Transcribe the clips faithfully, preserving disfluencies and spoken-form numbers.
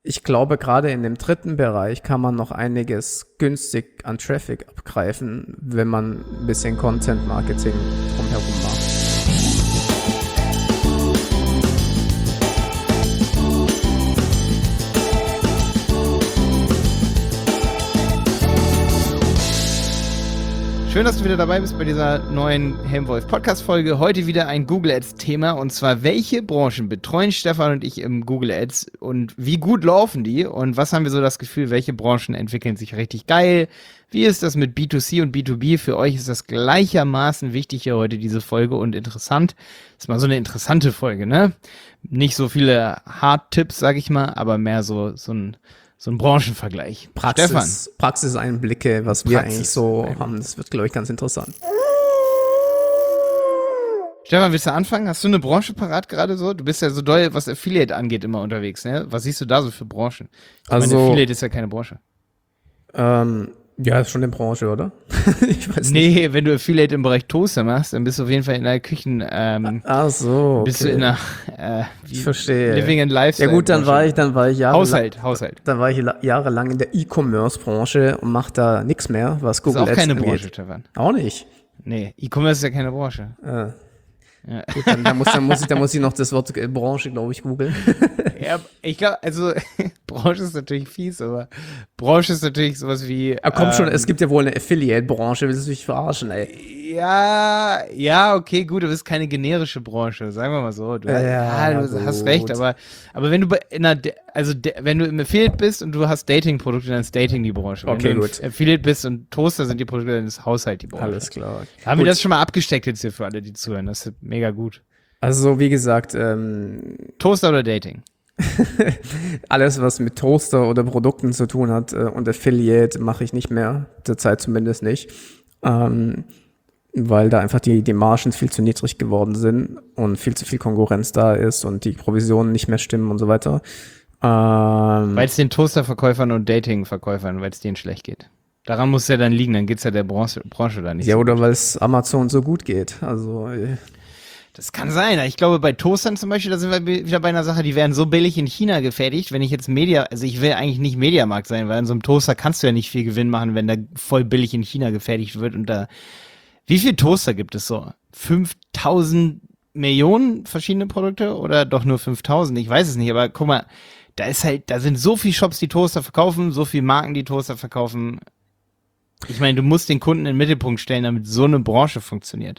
ich glaube, gerade in dem dritten Bereich kann man noch einiges günstig an Traffic abgreifen, wenn man ein bisschen Content-Marketing drumherum macht. Schön, dass du wieder dabei bist bei dieser neuen Helmwolf Podcast Folge. Heute wieder ein Google Ads Thema, und zwar: Welche Branchen betreuen Stefan und ich im Google Ads und wie gut laufen die und was haben wir so das Gefühl, welche Branchen entwickeln sich richtig geil? Wie ist das mit B zwei C und B zwei B? Für euch ist das gleichermaßen wichtig hier heute, diese Folge, und interessant. Ist mal so eine interessante Folge, ne? Nicht so viele Hard-Tipps, sag ich mal, aber mehr so, so ein So ein Branchenvergleich. Praxis, Stefan. Praxiseinblicke, was wir Praxis eigentlich so haben. Das wird, glaube ich, ganz interessant. Stefan, willst du anfangen? Hast du eine Branche parat gerade so? Du bist ja so doll, was Affiliate angeht, immer unterwegs, ne? Was siehst du da so für Branchen? Ich Also, meine, Affiliate ist ja keine Branche. Ähm, ja, ist schon eine Branche, oder? Ich weiß Nee, nicht. wenn du Affiliate im Bereich Toaster machst, dann bist du auf jeden Fall in der Küchen, ähm, Ach so, okay. bist du in der, äh, Ich verstehe. Living and Lifestyle. Ja gut, dann war ich, dann war ich jahrelang, Haushalt, Haushalt. dann war ich la- jahrelang in der E-Commerce-Branche und mach da nichts mehr, was Das ist Google auch Ads keine angeht. Branche, Stefan. Auch nicht. Nee, E-Commerce ist ja keine Branche. Äh, Ja. gut, dann, dann, muss, dann, muss ich, dann muss ich noch das Wort äh, Branche, glaube ich, googeln. Ja, ich glaube, also Branche ist natürlich fies, aber Branche ist natürlich sowas wie. Ah, komm schon, ähm, es gibt ja wohl eine Affiliate-Branche, willst du mich verarschen, ey? Ja, ja, okay, gut, aber es ist keine generische Branche, sagen wir mal so. Du, Ja, ja, du hast gut. recht, aber, aber wenn du bei- in einer, De- also de, wenn du im Affiliate bist und du hast Dating-Produkte, dann ist Dating die Branche. Wenn Okay, du im gut. Affiliate bist und Toaster sind die Produkte, dann ist Haushalt die Branche. Alles klar. Haben Gut. wir das schon mal abgesteckt jetzt hier für alle, die zuhören? Das ist mega gut. Also, wie gesagt, ähm, Toaster oder Dating? alles, was mit Toaster oder Produkten zu tun hat äh, und Affiliate, mache ich nicht mehr, derzeit zumindest nicht, ähm, weil da einfach die, die Margen viel zu niedrig geworden sind und viel zu viel Konkurrenz da ist und die Provisionen nicht mehr stimmen und so weiter. Ähm, Weil es den Toasterverkäufern und Dating-Verkäufern, weil es denen schlecht geht. Daran muss es ja dann liegen, dann geht's ja der Branche, Branche da nicht ja, so oder gut. weil es Amazon so gut geht. Also, äh, Das kann sein. Ich glaube, bei Toastern zum Beispiel, da sind wir wieder bei einer Sache, die werden so billig in China gefertigt. Wenn ich jetzt Media, also ich will eigentlich nicht Mediamarkt sein, weil in so einem Toaster kannst du ja nicht viel Gewinn machen, wenn der voll billig in China gefertigt wird. Und da, wie viele Toaster gibt es so? fünftausend Millionen verschiedene Produkte oder doch nur fünftausend? Ich weiß es nicht, aber guck mal, da ist halt, da sind so viele Shops, die Toaster verkaufen, so viele Marken, die Toaster verkaufen. Ich meine, du musst den Kunden in den Mittelpunkt stellen, damit so eine Branche funktioniert.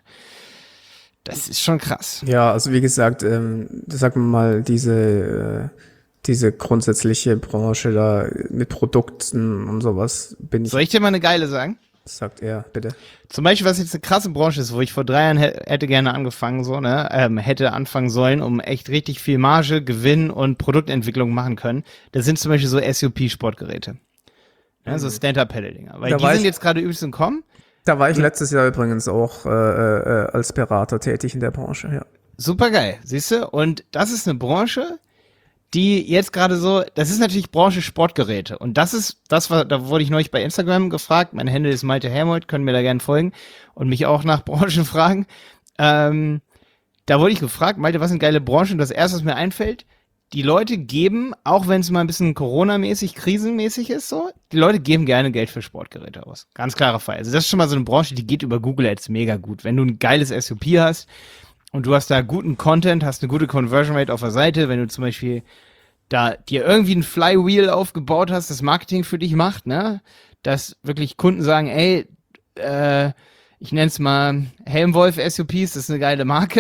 Das ist schon krass. ja, also wie gesagt, ähm, sagen wir mal, diese, äh, diese grundsätzliche Branche da mit Produkten und sowas bin ich, Soll ich dir mal eine geile sagen? sagt er, bitte. Zum Beispiel, was jetzt eine krasse Branche ist, wo ich vor drei Jahren hä- hätte gerne angefangen, so, ne, ähm, hätte anfangen sollen, um echt richtig viel Marge, Gewinn und Produktentwicklung machen können. Das sind zum Beispiel so S U P-Sportgeräte. Ja, so Stand-Up-Paddle-Dinger. Weil Da die war sind ich- jetzt gerade übelst im Kommen. Da war ich letztes Jahr übrigens auch äh, äh, als Berater tätig in der Branche, ja. Super geil, siehst du? Und das ist eine Branche, die jetzt gerade so, das ist natürlich Branche Sportgeräte. Und das ist, das war, da wurde ich neulich bei Instagram gefragt. Mein Handle ist Malte Helmold, können mir da gerne folgen und mich auch nach Branchen fragen. Ähm, da wurde ich gefragt, Malte, was sind geile Branchen? Und das erste, was mir einfällt, die Leute geben, auch wenn es mal ein bisschen Corona-mäßig, krisenmäßig ist, so, die Leute geben gerne Geld für Sportgeräte aus. Ganz klarer Fall. Also das ist schon mal so eine Branche, die geht über Google Ads mega gut. Wenn du ein geiles S U P hast und du hast da guten Content, hast eine gute Conversion Rate auf der Seite, wenn du zum Beispiel da dir irgendwie ein Flywheel aufgebaut hast, das Marketing für dich macht, ne, dass wirklich Kunden sagen, ey, äh, ich nenne es mal Helmwolf S U Ps, das ist eine geile Marke,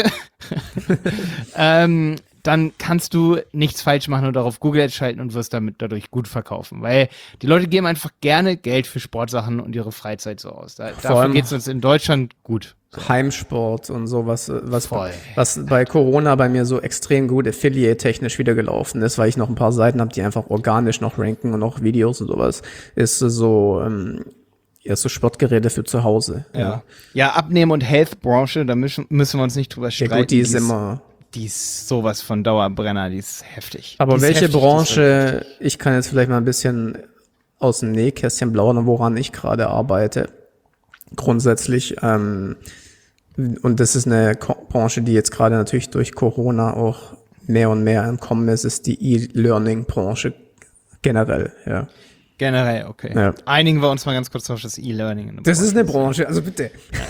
ähm, dann kannst du nichts falsch machen und darauf Google Ads schalten und wirst damit dadurch gut verkaufen. Weil die Leute geben einfach gerne Geld für Sportsachen und ihre Freizeit so aus. Da, dafür allem- geht es uns in Deutschland gut. Heimsport und sowas, äh, was, Voll. was bei Corona bei mir so extrem gut Affiliate-technisch wieder gelaufen ist, weil ich noch ein paar Seiten habe, die einfach organisch noch ranken und auch Videos und sowas, ist so, ähm, ja, so Sportgeräte für zu Hause. Ja, ja, Abnehmen- und Health-Branche, da müssen, müssen wir uns nicht drüber Ja streiten. gut, die ist immer. Die ist sowas von Dauerbrenner, die ist heftig. Aber die ist welche heftig, die ist Branche, ich kann jetzt vielleicht mal ein bisschen aus dem Nähkästchen plaudern, woran ich gerade arbeite. Grundsätzlich, ähm, und das ist eine Ko- Branche, die jetzt gerade natürlich durch Corona auch mehr und mehr im Kommen ist, ist die E-Learning-Branche. generell, ja. Generell, okay. Ja. Einigen wir uns mal ganz kurz auf das E-Learning. Das ist eine Branche, also bitte.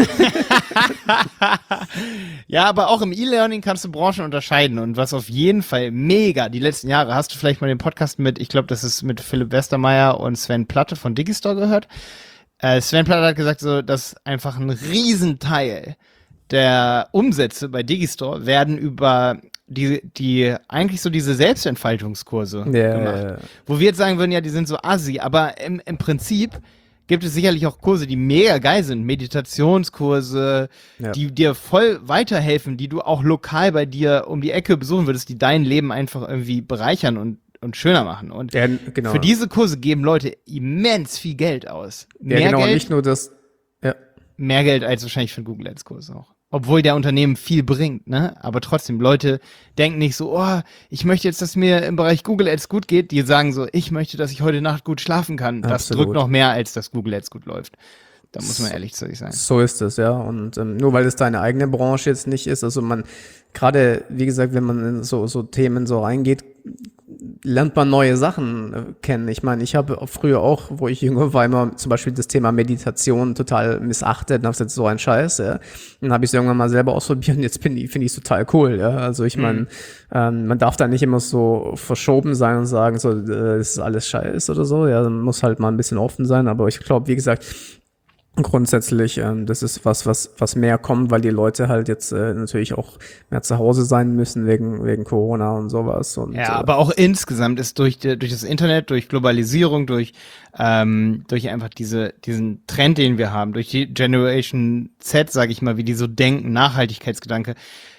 Ja, aber auch im E-Learning kannst du Branchen unterscheiden und was auf jeden Fall mega die letzten Jahre, hast du vielleicht mal den Podcast mit, ich glaube, das ist mit Philipp Westermeier und Sven Platte von Digistore gehört. Äh, Sven Platte hat gesagt, so, dass einfach ein Riesenteil der Umsätze bei Digistore werden über die, die, eigentlich so diese Selbstentfaltungskurse Ja, gemacht. ja, ja. Wo wir jetzt sagen würden, ja, die sind so assi, aber im, im Prinzip gibt es sicherlich auch Kurse, die mega geil sind, Meditationskurse, Ja. die dir voll weiterhelfen, die du auch lokal bei dir um die Ecke besuchen würdest, die dein Leben einfach irgendwie bereichern und, und schöner machen. Und Ja, genau. für diese Kurse geben Leute immens viel Geld aus. Ja, Mehr genau, Geld, nicht nur das, ja. mehr Geld als wahrscheinlich für einen Google Ads Kurs auch. Obwohl der Unternehmen viel bringt, ne? Aber trotzdem, Leute denken nicht so, oh, ich möchte jetzt, dass mir im Bereich Google Ads gut geht. Die sagen so, ich möchte, dass ich heute Nacht gut schlafen kann. Das Absolut. drückt noch mehr, als dass Google Ads gut läuft. Da muss man ehrlich zu sich sein. So ist es, ja. Und ähm, nur weil es deine eigene Branche jetzt nicht ist, also man, gerade, wie gesagt, wenn man in so, so Themen so reingeht, lernt man neue Sachen äh, kennen. Ich meine, ich habe früher auch, wo ich jünger war, immer zum Beispiel das Thema Meditation total missachtet und habe gesagt, so ein Scheiß, ja. Dann habe ich es irgendwann mal selber ausprobiert und jetzt finde ich es total cool, ja. Also ich meine, Mhm. ähm, man darf da nicht immer so verschoben sein und sagen, so, äh, das ist alles Scheiß oder so, ja. Man muss halt mal ein bisschen offen sein, aber ich glaube, wie gesagt, grundsätzlich, ähm, das ist was, was, was mehr kommt, weil die Leute halt jetzt äh, natürlich auch mehr zu Hause sein müssen wegen, wegen Corona und sowas. Und, Ja, äh, aber auch insgesamt ist durch, die, durch das Internet, durch Globalisierung, durch, ähm, durch einfach diese, diesen Trend, den wir haben, durch die Generation Z, sage ich mal, wie die so denken, Nachhaltigkeitsgedanke.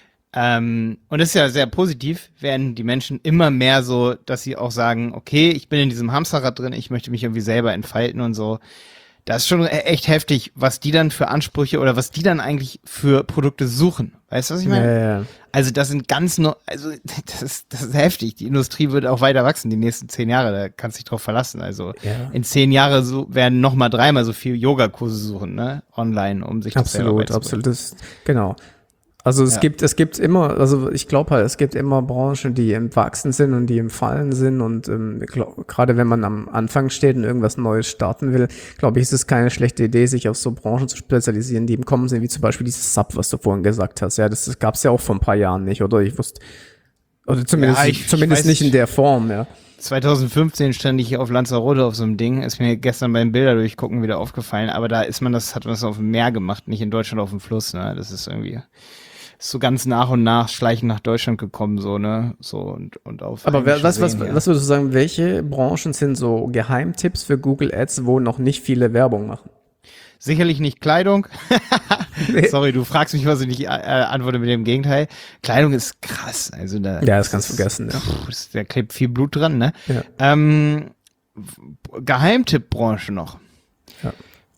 Ähm, und das ist ja sehr positiv, werden die Menschen immer mehr so, dass sie auch sagen, okay, ich bin in diesem Hamsterrad drin, ich möchte mich irgendwie selber entfalten und so. Das ist schon e- echt heftig, was die dann für Ansprüche oder was die dann eigentlich für Produkte suchen. Weißt du, was ich meine? ja, ja. Also das sind ganz no, also das ist, das ist heftig. Die Industrie wird auch weiter wachsen die nächsten zehn Jahre. Da kannst du dich drauf verlassen. Also Ja. in zehn Jahren so, werden noch mal dreimal so viel Yogakurse suchen, ne, online, um sich das selber Absolut, beizubringen. absolut. Das, genau. Also es Ja. gibt, es gibt immer, also ich glaube halt, es gibt immer Branchen, die im Wachsen sind und die im Fallen sind und ähm, glaub, gerade wenn man am Anfang steht und irgendwas Neues starten will, glaube ich, ist es keine schlechte Idee, sich auf so Branchen zu spezialisieren, die im Kommen sind, wie zum Beispiel dieses Sub, was du vorhin gesagt hast. Ja, das, das gab es ja auch vor ein paar Jahren nicht, oder? Ich wusste, oder zumindest, Ja, ich- zumindest ich weiß nicht in nicht. der Form, ja. zwanzig fünfzehn stand ich auf Lanzarote auf so einem Ding, ist mir gestern beim Bilder durchgucken wieder aufgefallen, aber da ist man das, hat man das auf dem Meer gemacht, nicht in Deutschland auf dem Fluss, ne, das ist irgendwie, ist so ganz nach und nach schleichend nach Deutschland gekommen, so, ne, so, und, und auf. Aber wer, heimische was, was, Seen, ja. was würdest du sagen, welche Branchen sind so Geheimtipps für Google Ads, wo noch nicht viele Werbung machen? Sicherlich nicht Kleidung. Sorry, du fragst mich, was ich nicht äh, antworte mit dem Gegenteil. Kleidung ist krass, also da. Ja, das kannst du vergessen, ja. Puh, das, da klebt viel Blut dran, ne? Ja. Ähm, Geheimtippbranche noch. Ja.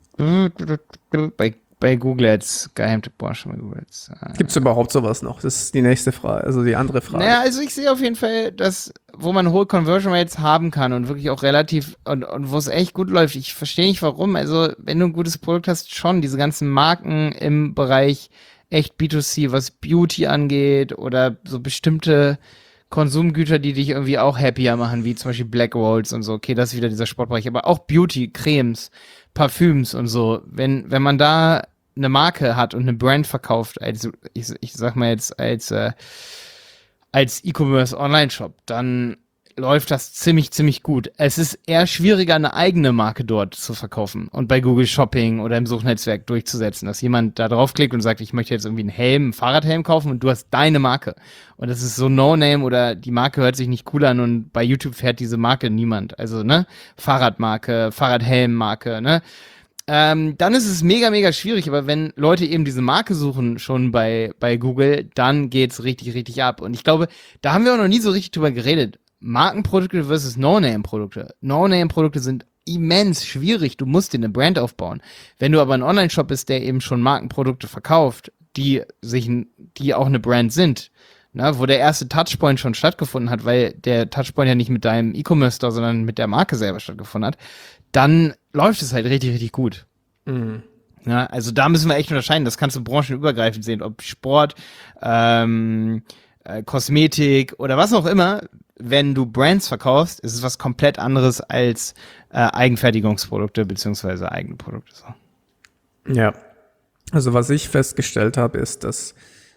Bei, bei Google Ads, Geheimtippbranche bei Google Ads. Äh, Gibt es überhaupt sowas noch? Das ist die nächste Frage, also die andere Frage. Naja, also ich sehe auf jeden Fall, dass, wo man hohe Conversion Rates haben kann und wirklich auch relativ, und, und wo es echt gut läuft. Ich verstehe nicht warum. Also, wenn du ein gutes Produkt hast, schon diese ganzen Marken im Bereich echt B zwei C, was Beauty angeht oder so bestimmte Konsumgüter, die dich irgendwie auch happier machen, wie zum Beispiel Black Rolls und so. Okay, das ist wieder dieser Sportbereich, aber auch Beauty, Cremes, Parfüms und so. Wenn, wenn man da eine Marke hat und eine Brand verkauft, als, ich, ich sag mal jetzt als, äh, als E-Commerce Online-Shop, dann läuft das ziemlich, ziemlich gut. Es ist eher schwieriger, eine eigene Marke dort zu verkaufen und bei Google Shopping oder im Suchnetzwerk durchzusetzen, dass jemand da draufklickt und sagt, ich möchte jetzt irgendwie einen Helm, einen Fahrradhelm kaufen und du hast deine Marke. Und das ist so No-Name oder die Marke hört sich nicht cool an und bei YouTube fährt diese Marke niemand. Also, ne? Fahrradmarke, Fahrradhelmmarke, ne? Ähm, dann ist es mega, mega schwierig, aber wenn Leute eben diese Marke suchen, schon bei, bei Google, dann geht's richtig, richtig ab. Und ich glaube, da haben wir auch noch nie so richtig drüber geredet. Markenprodukte versus No-Name-Produkte. No-Name-Produkte sind immens schwierig. Du musst dir eine Brand aufbauen. Wenn du aber ein Online-Shop bist, der eben schon Markenprodukte verkauft, die sich, die auch eine Brand sind, na, wo der erste Touchpoint schon stattgefunden hat, weil der Touchpoint ja nicht mit deinem E-Commerce-Store, sondern mit der Marke selber stattgefunden hat, dann läuft es halt richtig, richtig gut. Mhm. Ja, also da müssen wir echt unterscheiden. Das kannst du branchenübergreifend sehen, ob Sport, ähm, äh, Kosmetik oder was auch immer. wenn du Brands verkaufst, ist es was komplett anderes als äh, Eigenfertigungsprodukte beziehungsweise eigene Produkte. So. Ja, also was ich festgestellt habe, ist, dass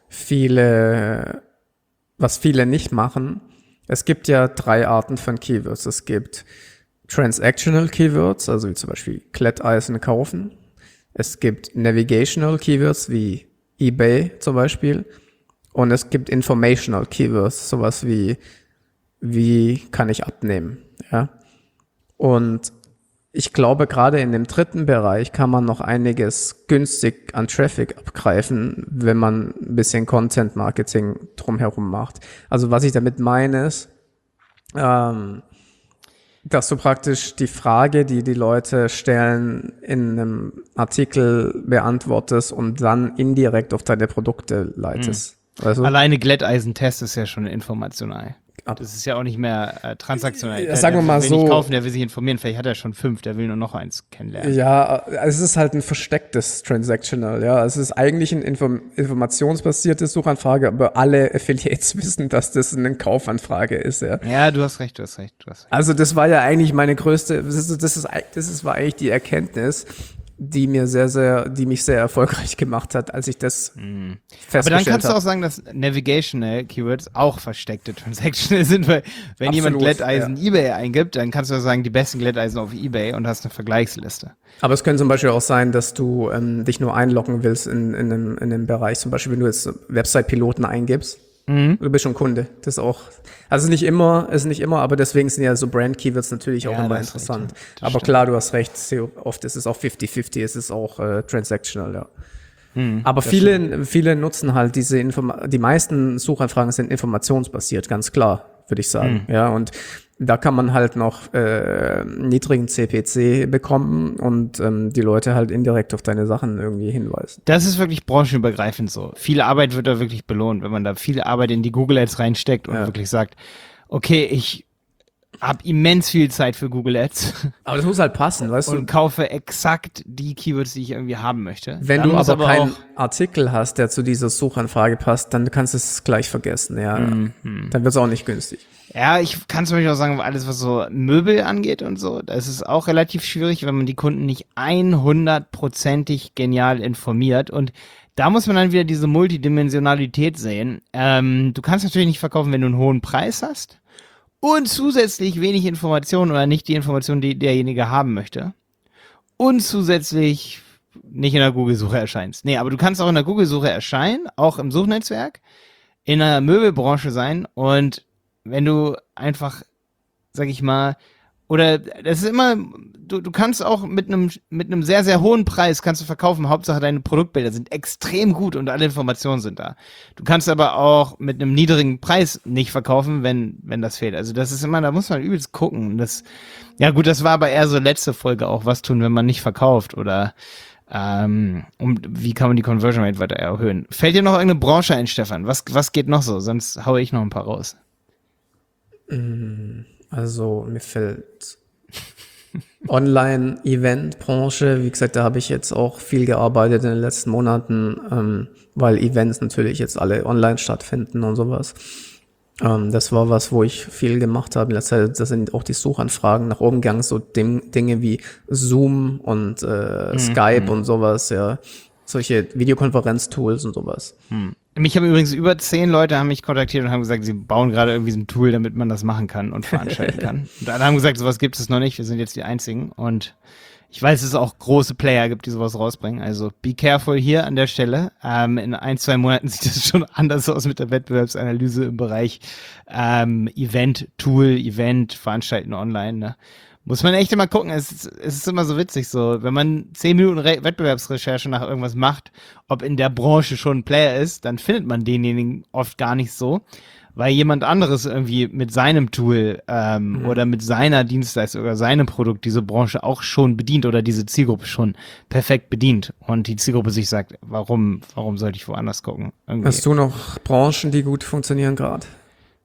viele, was viele nicht machen, es gibt ja drei Arten von Keywords. Es gibt Transactional Keywords, also wie zum Beispiel Kletteisen kaufen. Es gibt Navigational Keywords wie eBay zum Beispiel. Und es gibt Informational Keywords, sowas wie, wie kann ich abnehmen, ja. Und ich glaube, gerade in dem dritten Bereich kann man noch einiges günstig an Traffic abgreifen, wenn man ein bisschen Content Marketing drumherum macht. Also was ich damit meine ist, ähm, dass du praktisch die Frage, die die Leute stellen, in einem Artikel beantwortest und dann indirekt auf deine Produkte leitest. Mhm. Weißt du? Alleine Glätteisentest ist ja schon informational. Ab- Das ist ja auch nicht mehr äh, transaktional. Ja, sagen wir mal der will so- nicht kaufen, der will sich informieren. Vielleicht hat er schon fünf, der will nur noch eins kennenlernen. Ja, es ist halt ein verstecktes Transactional, ja. Es ist eigentlich eine Inform- informationsbasierte Suchanfrage, aber alle Affiliates wissen, dass das eine Kaufanfrage ist, ja. Ja, du hast recht, du hast recht, du hast recht. Also das war ja eigentlich meine größte, das ist, das ist, das ist war eigentlich die Erkenntnis, die mir sehr, sehr, die mich sehr erfolgreich gemacht hat, als ich das Mhm. Aber festgestellt dann kannst du habe. auch sagen, dass Navigational Keywords auch versteckte Transactional sind, weil wenn Absolut, jemand Glätteisen eBay eingibt, dann kannst du sagen, die besten Glätteisen auf eBay und hast eine Vergleichsliste. Aber es könnte zum Beispiel auch sein, dass du ähm, dich nur einloggen willst in, in, einem, in einem Bereich. Zum Beispiel, wenn du jetzt Website-Piloten eingibst. Mhm. Du bist schon Kunde. Das ist auch, also nicht immer, ist nicht immer, aber deswegen sind ja so Brand-Keywords natürlich auch Ja, immer das ist interessant. recht, ja. Das Aber stimmt. klar, du hast recht, sehr oft ist es auch fifty fifty, es ist auch äh, transactional, ja. Mhm, Aber das viele, viele nutzen halt diese Informa die meisten Suchanfragen sind informationsbasiert, ganz klar, würde ich sagen. Mhm. Ja, und da kann man halt noch äh, niedrigen C P C bekommen und ähm, die Leute halt indirekt auf deine Sachen irgendwie hinweisen. Das ist wirklich branchenübergreifend so. Viel Arbeit wird da wirklich belohnt, wenn man da viel Arbeit in die Google Ads reinsteckt und Ja. wirklich sagt, okay, ich habe immens viel Zeit für Google Ads Aber das muss halt passen, weißt und du? kaufe exakt die Keywords, die ich irgendwie haben möchte. Wenn Dann du muss aber, keinen auch, Artikel hast, der zu dieser Suchanfrage passt, dann kannst du es gleich vergessen, ja. Mhm. Dann wird es auch nicht günstig. Ja, ich kann zum Beispiel auch sagen, alles was so Möbel angeht und so, das ist auch relativ schwierig, wenn man die Kunden nicht hundertprozentig genial informiert. Und da muss man dann wieder diese Multidimensionalität sehen. Ähm, du kannst natürlich nicht verkaufen, wenn du einen hohen Preis hast und zusätzlich wenig Informationen oder nicht die Informationen, die derjenige haben möchte. Und zusätzlich nicht in der Google-Suche erscheinst. Nee, aber du kannst auch in der Google-Suche erscheinen, auch im Suchnetzwerk, in der Möbelbranche sein und wenn du einfach, sag ich mal, oder das ist immer, du, du kannst auch mit einem mit einem sehr, sehr hohen Preis kannst du verkaufen, Hauptsache deine Produktbilder sind extrem gut und alle Informationen sind da. Du kannst aber auch mit einem niedrigen Preis nicht verkaufen, wenn wenn das fehlt. Also das ist immer, da muss man übelst gucken. Das, ja gut, das war aber eher so letzte Folge auch, was tun, wenn man nicht verkauft oder ähm, um, wie kann man die Conversion Rate weiter erhöhen. Fällt dir noch irgendeine Branche ein, Stefan? Was, was geht noch so? Sonst haue ich noch ein paar raus. Also mir fällt Online-Event-Branche, wie gesagt, da habe ich jetzt auch viel gearbeitet in den letzten Monaten, ähm, weil Events natürlich jetzt alle online stattfinden und sowas. Ähm, das war was, wo ich viel gemacht habe in letzter Zeit. Das sind auch die Suchanfragen nach oben gegangen, so Ding, Dinge wie Zoom und äh, Skype und sowas, ja. Solche Videokonferenz-Tools und sowas. Hm. Mich haben übrigens über zehn Leute haben mich kontaktiert und haben gesagt, sie bauen gerade irgendwie so ein Tool, damit man das machen kann und veranstalten kann. Und alle haben gesagt, sowas gibt es noch nicht, wir sind jetzt die Einzigen. Und ich weiß, dass es auch große Player gibt, die sowas rausbringen. Also be careful hier an der Stelle. Ähm, in ein, zwei Monaten sieht das schon anders aus mit der Wettbewerbsanalyse im Bereich ähm, Event-Tool, Event, Veranstalten online. Ne? Muss man echt immer gucken. Es ist, es ist immer so witzig, so wenn man zehn Minuten Re- Wettbewerbsrecherche nach irgendwas macht, ob in der Branche schon ein Player ist, dann findet man denjenigen oft gar nicht so, weil jemand anderes irgendwie mit seinem Tool ähm, mhm. oder mit seiner Dienstleistung oder seinem Produkt diese Branche auch schon bedient oder diese Zielgruppe schon perfekt bedient und die Zielgruppe sich sagt, warum, warum sollte ich woanders gucken? Irgendwie. Hast du noch Branchen, die gut funktionieren gerade?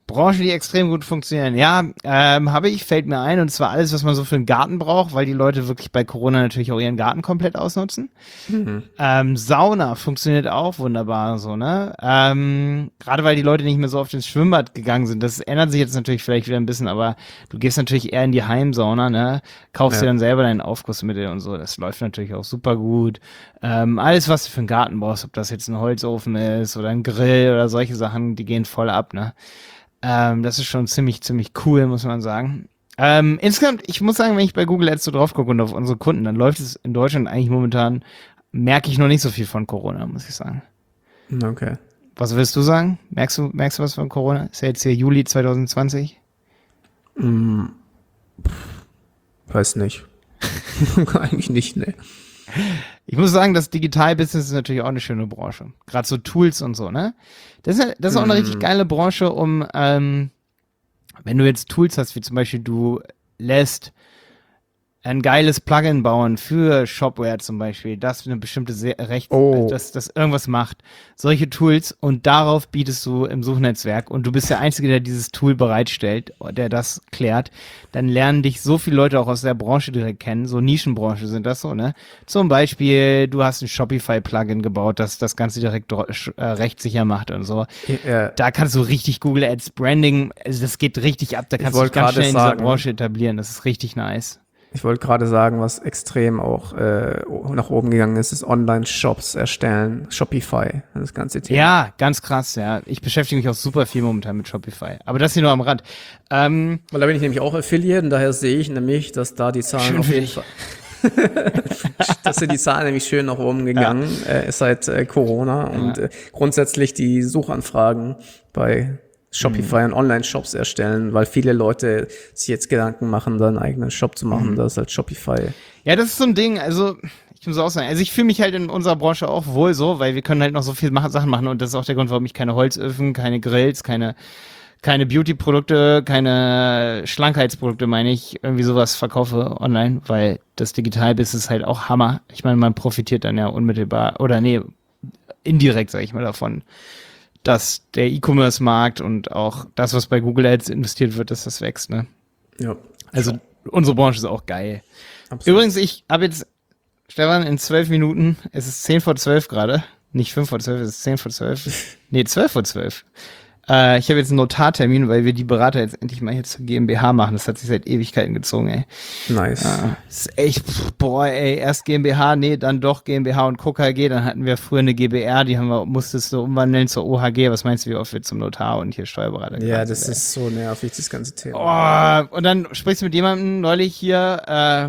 Branchen, die extrem gut funktionieren. Ja, ähm, habe ich, fällt mir ein, und zwar alles, was man so für einen Garten braucht, weil die Leute wirklich bei Corona natürlich auch ihren Garten komplett ausnutzen. Mhm. Ähm, Sauna funktioniert auch wunderbar so, ne? Ähm, gerade weil die Leute nicht mehr so oft ins Schwimmbad gegangen sind. Das ändert sich jetzt natürlich vielleicht wieder ein bisschen, aber du gehst natürlich eher in die Heimsauna, ne? Kaufst ja. dir dann selber dein Aufgussmittel und so. Das läuft natürlich auch super gut. Ähm, alles, was du für einen Garten brauchst, ob das jetzt ein Holzofen ist oder ein Grill oder solche Sachen, die gehen voll ab, ne? Ähm, das ist schon ziemlich, ziemlich cool, muss man sagen. Ähm, insgesamt, ich muss sagen, wenn ich bei Google Ads so drauf gucke und auf unsere Kunden, dann läuft es in Deutschland eigentlich momentan, merke ich noch nicht so viel von Corona, muss ich sagen. Okay. Was willst du sagen? Merkst du, merkst du was von Corona? Ist ja jetzt hier Juli zwanzig zwanzig? Mm, weiß nicht. Eigentlich nicht, ne. Ich muss sagen, das Digital-Business ist natürlich auch eine schöne Branche. Gerade so Tools und so, ne? Das ist, das ist auch eine mm. richtig geile Branche, um, ähm, wenn du jetzt Tools hast, wie zum Beispiel du lässt ein geiles Plugin bauen für Shopware zum Beispiel, das eine bestimmte Se- Recht, oh. das, das irgendwas macht. Solche Tools, und darauf bietest du im Suchnetzwerk, und du bist der Einzige, der dieses Tool bereitstellt, der das klärt, dann lernen dich so viele Leute auch aus der Branche direkt kennen, so Nischenbranche sind das so, ne? Zum Beispiel, du hast ein Shopify-Plugin gebaut, das das Ganze direkt äh, rechtssicher macht und so. Ja. Da kannst du richtig Google Ads Branding, also das geht richtig ab, da kannst du dich ganz schnell in dieser Branche etablieren, das ist richtig nice. Ich wollte gerade sagen, was extrem auch äh, nach oben gegangen ist, ist Online-Shops erstellen, Shopify, das ganze Thema. Ja, ganz krass, ja. Ich beschäftige mich auch super viel momentan mit Shopify. Aber das hier nur am Rand. Ähm, Weil da bin ich nämlich auch Affiliate, und daher sehe ich nämlich, dass da die Zahlen auf jeden Fall dass sind die Zahlen nämlich schön nach oben gegangen ja. äh, seit äh, Corona, ja. und äh, grundsätzlich die Suchanfragen bei Shopify und Online-Shops erstellen, weil viele Leute sich jetzt Gedanken machen, da einen eigenen Shop zu machen, mhm. das ist halt Shopify. Ja, das ist so ein Ding, also ich muss auch sagen, also ich fühle mich halt in unserer Branche auch wohl so, weil wir können halt noch so viele mach- Sachen machen, und das ist auch der Grund, warum ich keine Holzöfen, keine Grills, keine keine Beauty-Produkte, keine Schlankheitsprodukte, meine ich, irgendwie sowas verkaufe online, weil das Digital-Business ist halt auch Hammer. Ich meine, man profitiert dann ja unmittelbar, oder nee, indirekt, sage ich mal, davon, dass der E-Commerce-Markt und auch das, was bei Google Ads investiert wird, dass das wächst, ne? Ja. Also unsere Branche ist auch geil. Absolut. Übrigens, ich habe jetzt, Stefan, in zwölf Minuten, es ist zehn vor zwölf gerade, nicht fünf vor zwölf, es ist zehn vor zwölf, nee, zwölf vor zwölf. Äh, ich habe jetzt einen Notartermin, weil wir die Berater jetzt endlich mal hier zur GmbH machen. Das hat sich seit Ewigkeiten gezogen, ey. Nice. Äh, das ist echt, pff, boah, ey, erst GmbH, nee, dann doch GmbH und Co. K G, dann hatten wir früher eine GbR, die haben wir, musstest du umwandeln zur O H G. Was meinst du, wie oft wir zum Notar und hier Steuerberater Ja, das sind, ist so nervig, das ganze Thema. Oh, und dann sprichst du mit jemandem neulich hier, äh,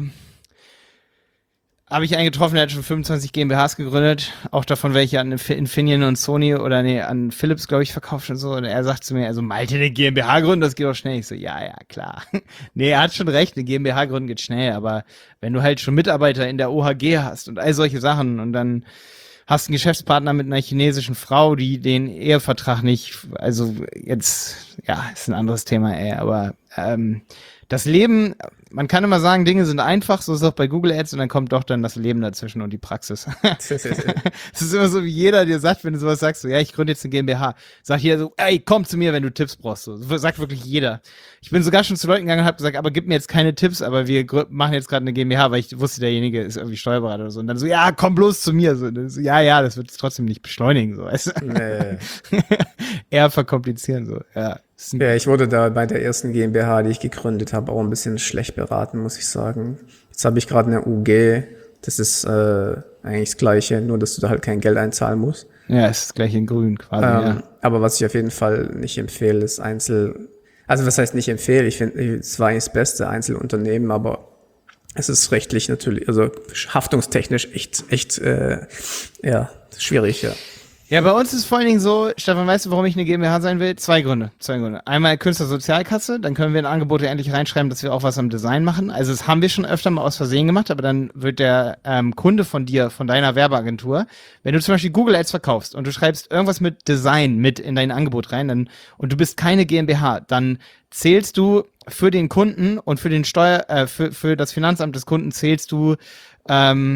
habe ich einen getroffen, der hat schon fünfundzwanzig GmbHs gegründet, auch davon welche an Infineon und Sony oder nee, an Philips, glaube ich, verkauft und so. Und er sagt zu mir, also Malte, eine GmbH gründen, das geht doch schnell. Ich so, ja, ja, klar. Nee, er hat schon recht, eine GmbH gründen geht schnell, aber wenn du halt schon Mitarbeiter in der O H G hast und all solche Sachen und dann hast einen Geschäftspartner mit einer chinesischen Frau, die den Ehevertrag nicht, also jetzt, ja, ist ein anderes Thema, ey, aber ähm, das Leben, man kann immer sagen, Dinge sind einfach, so ist es auch bei Google Ads, und dann kommt doch dann das Leben dazwischen und die Praxis. Es ist immer so, wie jeder dir sagt, wenn du sowas sagst, so, ja, ich gründe jetzt eine GmbH. Sagt jeder so, ey, komm zu mir, wenn du Tipps brauchst. So, sagt wirklich jeder. Ich bin sogar schon zu Leuten gegangen und habe gesagt, aber gib mir jetzt keine Tipps, aber wir grü- machen jetzt gerade eine GmbH, weil ich wusste, derjenige ist irgendwie Steuerberater oder so. Und dann so, ja, komm bloß zu mir. So, so ja, ja, das wird es trotzdem nicht beschleunigen, so, weißt du? Nee. Eher verkomplizieren, so, ja. Ja, ich wurde da bei der ersten GmbH, die ich gegründet habe, auch ein bisschen schlecht beraten, muss ich sagen. Jetzt habe ich gerade eine U G, das ist äh, eigentlich das Gleiche, nur dass du da halt kein Geld einzahlen musst. Ja, es ist gleich in grün quasi, ähm, ja. Aber was ich auf jeden Fall nicht empfehle, ist Einzel... Also was heißt nicht empfehle? Ich finde, es war eigentlich das beste Einzelunternehmen, aber es ist rechtlich natürlich, also haftungstechnisch echt, echt, äh, ja, schwierig, ja. Ja, bei uns ist vor allen Dingen so, Stefan, weißt du, warum ich eine GmbH sein will? Zwei Gründe. Zwei Gründe. Einmal Künstlersozialkasse, dann können wir in Angebote endlich reinschreiben, dass wir auch was am Design machen. Also das haben wir schon öfter mal aus Versehen gemacht, aber dann wird der ähm, Kunde von dir, von deiner Werbeagentur, wenn du zum Beispiel Google Ads verkaufst und du schreibst irgendwas mit Design mit in dein Angebot rein, dann und du bist keine GmbH, dann zählst du für den Kunden und für den Steuer, äh, für, für das Finanzamt des Kunden zählst du ähm,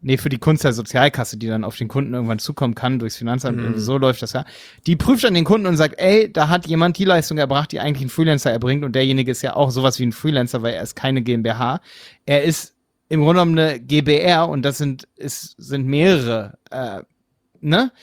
nee, für die Kunst der Sozialkasse, die dann auf den Kunden irgendwann zukommen kann, durchs Finanzamt, Mhm. irgendwie so läuft das ja. Die prüft dann den Kunden und sagt, ey, da hat jemand die Leistung erbracht, die eigentlich ein Freelancer erbringt und derjenige ist ja auch sowas wie ein Freelancer, weil er ist keine GmbH. Er ist im Grunde genommen eine G b R und das sind, ist, sind mehrere, äh, ne?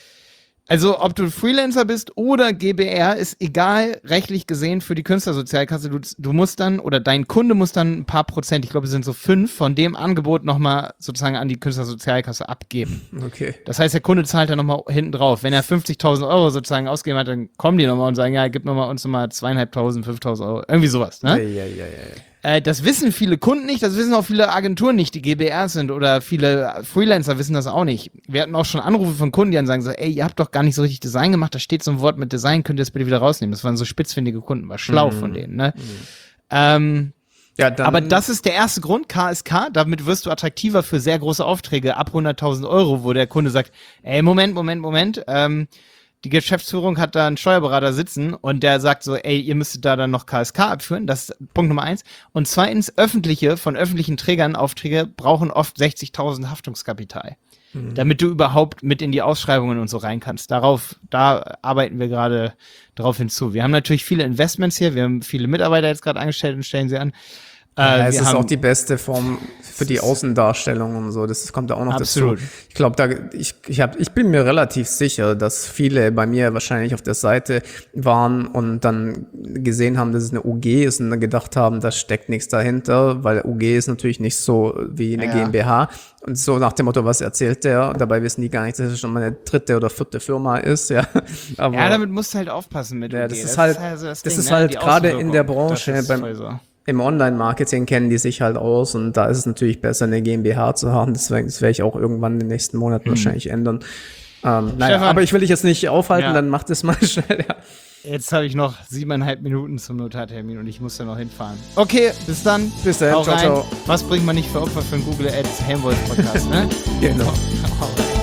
Also, ob du Freelancer bist oder G b R, ist egal, rechtlich gesehen für die Künstlersozialkasse. Du, du musst dann, oder dein Kunde muss dann ein paar Prozent, ich glaube, es sind so fünf, von dem Angebot nochmal sozusagen an die Künstlersozialkasse abgeben. Okay. Das heißt, der Kunde zahlt dann nochmal hinten drauf. Wenn er fünfzigtausend Euro sozusagen ausgegeben hat, dann kommen die nochmal und sagen, ja, gib nochmal uns nochmal zweieinhalbtausend, fünftausend Euro. Irgendwie sowas, ne? Ja, ja, ja, ja. Äh, das wissen viele Kunden nicht, das wissen auch viele Agenturen nicht, die G b R sind oder viele Freelancer wissen das auch nicht. Wir hatten auch schon Anrufe von Kunden, die dann sagen so, ey, ihr habt doch gar nicht so richtig Design gemacht, da steht so ein Wort mit Design, könnt ihr das bitte wieder rausnehmen. Das waren so spitzfindige Kunden, war schlau Mhm. von denen, ne? Mhm. Ähm, Ja, dann, aber das ist der erste Grund, K S K, damit wirst du attraktiver für sehr große Aufträge ab hunderttausend Euro, wo der Kunde sagt, ey, Moment, Moment, Moment, ähm, die Geschäftsführung hat da einen Steuerberater sitzen und der sagt so, ey, ihr müsstet da dann noch K S K abführen, das ist Punkt Nummer eins. Und zweitens, öffentliche, von öffentlichen Trägern Aufträge brauchen oft sechzigtausend Haftungskapital, Mhm. damit du überhaupt mit in die Ausschreibungen und so rein kannst. Darauf, da arbeiten wir gerade drauf hinzu. Wir haben natürlich viele Investments hier, wir haben viele Mitarbeiter jetzt gerade angestellt und stellen sie an. Ja, Äh, es wir ist haben, auch die beste Form für die Außendarstellung und so. Das kommt da auch noch Absolut. dazu. Ich glaube, da ich ich hab, ich bin mir relativ sicher, dass viele bei mir wahrscheinlich auf der Seite waren und dann gesehen haben, dass es eine U G ist und dann gedacht haben, da steckt nichts dahinter, weil U G ist natürlich nicht so wie eine Ja. GmbH. Und so nach dem Motto, was erzählt der? Dabei wissen die gar nicht, dass es schon mal eine dritte oder vierte Firma ist. Ja, aber ja, damit musst du halt aufpassen mit Ja, U G. das ist halt- so das Ding, ist ne? halt Die gerade in der Außenwirkung. Branche Das ist beim- voll so. im Online-Marketing kennen die sich halt aus und da ist es natürlich besser, eine GmbH zu haben. Deswegen, das werde ich auch irgendwann in den nächsten Monaten wahrscheinlich ändern. Ähm, naja, Stefan. aber ich will dich jetzt nicht aufhalten, Ja. dann mach das mal schnell. Ja. Jetzt habe ich noch siebeneinhalb Minuten zum Notartermin und ich muss da noch hinfahren. Okay, bis dann. Bis dann, Hau ciao, rein. ciao. Was bringt man nicht für Opfer für einen Google Ads Helmwolf Podcast, ne? Genau. Hau rein.